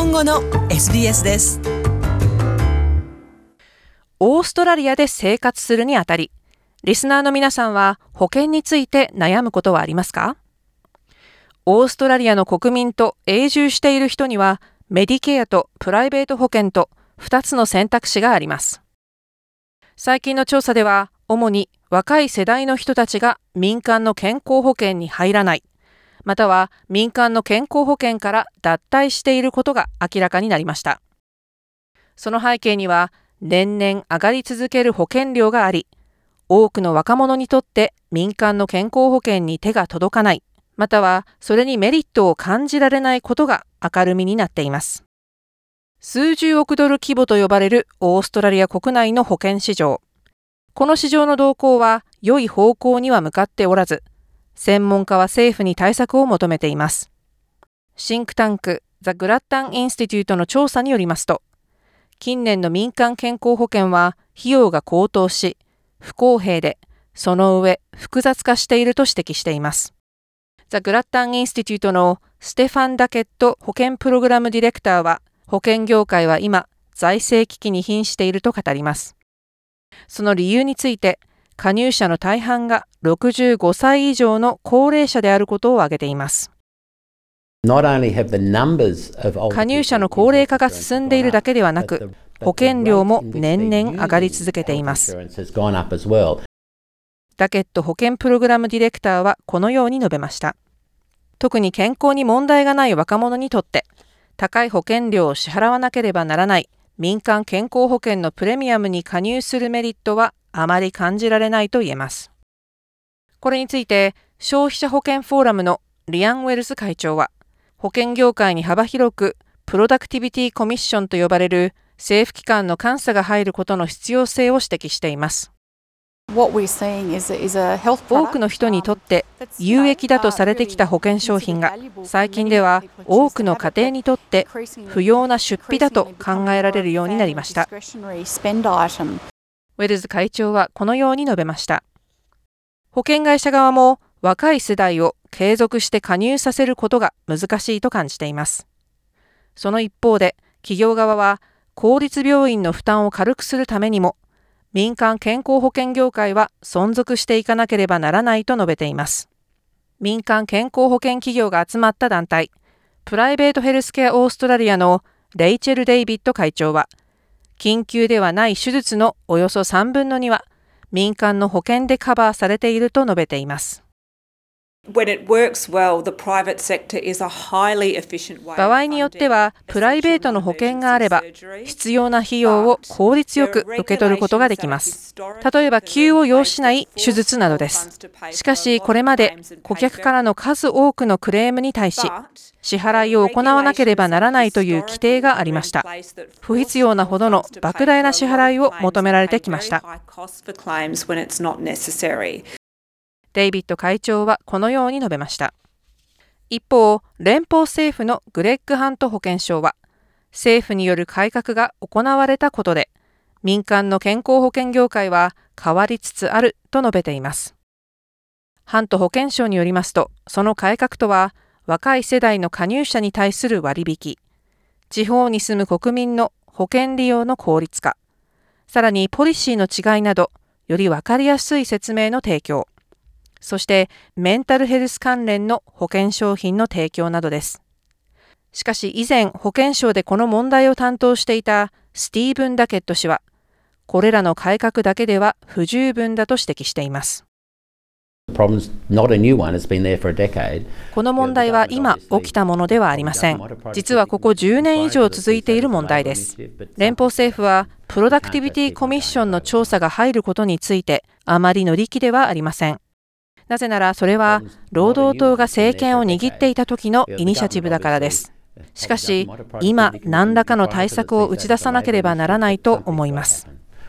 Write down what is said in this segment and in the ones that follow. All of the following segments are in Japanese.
本語の SBS です。 オーストラリアで生活するにあたり、リスナーの皆さんは保険について悩むことはありますか？オーストラリアの国民と永住している人には、メディケアとプライベート保険と2つの選択肢があります。最近の調査では、主に若い世代の人たちが民間の健康保険に入らない、または民間の健康保険から脱退していることが明らかになりました。その背景には、年々上がり続ける保険料があり、多くの若者にとって民間の健康保険に手が届かない、またはそれにメリットを感じられないことが明るみになっています。数十億ドル規模と呼ばれるオーストラリア国内の保険市場。この市場の動向は良い方向には向かっておらず、専門家は政府に対策を求めています。シンクタンクザ・グラッタン・インスティテュートの調査によりますと、近年の民間健康保険は費用が高騰し、不公平で、その上複雑化していると指摘しています。ザ・グラッタン・インスティテュートのステファン・ダケット保険プログラムディレクターは、保険業界は今、財政危機に瀕していると語ります。その理由について、加入者の大半が65歳以上の高齢者であることを挙げています。加入者の高齢化が進んでいるだけではなく、保険料も年々上がり続けています。ダケット保険プログラムディレクターはこのように述べました。特に健康に問題がない若者にとって、高い保険料を支払わなければならない民間健康保険のプレミアムに加入するメリットはあまり感じられないと言えます。これについて消費者保険フォーラムのリアン・ウェルズ会長は、保険業界に幅広くプロダクティビティコミッションと呼ばれる政府機関の監査が入ることの必要性を指摘しています。多くの人にとって有益だとされてきた保険商品が、最近では多くの家庭にとって不要な出費だと考えられるようになりました。ウェルズ会長はこのように述べました。保険会社側も若い世代を継続して加入させることが難しいと感じています。その一方で、企業側は公立病院の負担を軽くするためにも、民間健康保険業界は存続していかなければならないと述べています。民間健康保険企業が集まった団体、プライベートヘルスケアオーストラリアのレイチェル・デイビッド会長は、緊急ではない手術のおよそ3分の2は民間の保険でカバーされていると述べています。場合によっては、プライベートの保険があれば、必要な費用を効率よく受け取ることができます。例えば、急を要しない手術などです。しかし、これまで顧客からの数多くのクレームに対し、支払いを行わなければならないという規定がありました。不必要なほどの莫大な支払いを求められてきました。デイビッド会長はこのように述べました。一方、連邦政府のグレッグ・ハント保健相は、政府による改革が行われたことで、民間の健康保険業界は変わりつつあると述べています。ハント保健相によりますと、その改革とは、若い世代の加入者に対する割引、地方に住む国民の保険利用の効率化、さらにポリシーの違いなど、より分かりやすい説明の提供、そしてメンタルヘルス関連の保険商品の提供などです。しかし以前保険省でこの問題を担当していたスティーブン・ダケット氏は、これらの改革だけでは不十分だと指摘しています。この問題は今起きたものではありません。実はここ10年以上続いている問題です。連邦政府はプロダクティビティコミッションの調査が入ることについてあまり乗り気ではありません。なぜならそれは労働党が政権を握っていた時のイニシアチブだからです。しかし今何らかの対策を打ち出さなければならないと思います。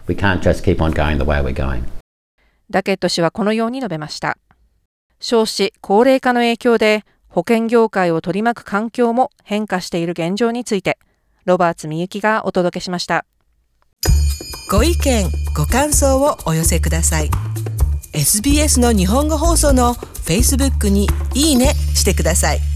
ダケット氏はこのように述べました。少子高齢化の影響で保険業界を取り巻く環境も変化している現状について、ロバーツ・ミユキがお届けしました。 ご意見ご感想をお寄せください。SBS の日本語放送の Facebook にいいねしてください。